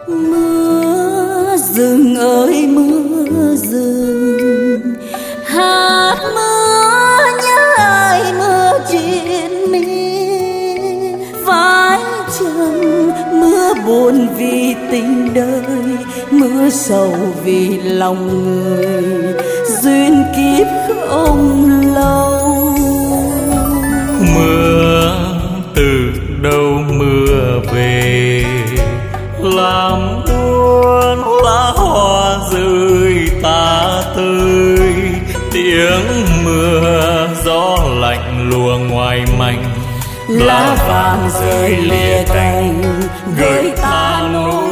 Mưa rừng ơi mưa rừng, hạt mưa nhớ ai mưa triền miên. Vai trần mưa buồn vì tình đời, mưa sầu vì lòng người, duyên kiếp không lâu. Mưa từ đâu mưa về, làm buồn lá hoa rơi tả tơi. Tiếng mưa gió lạnh lùa ngoài mảnh, lá vàng rơi lìa cành gửi ta nỗi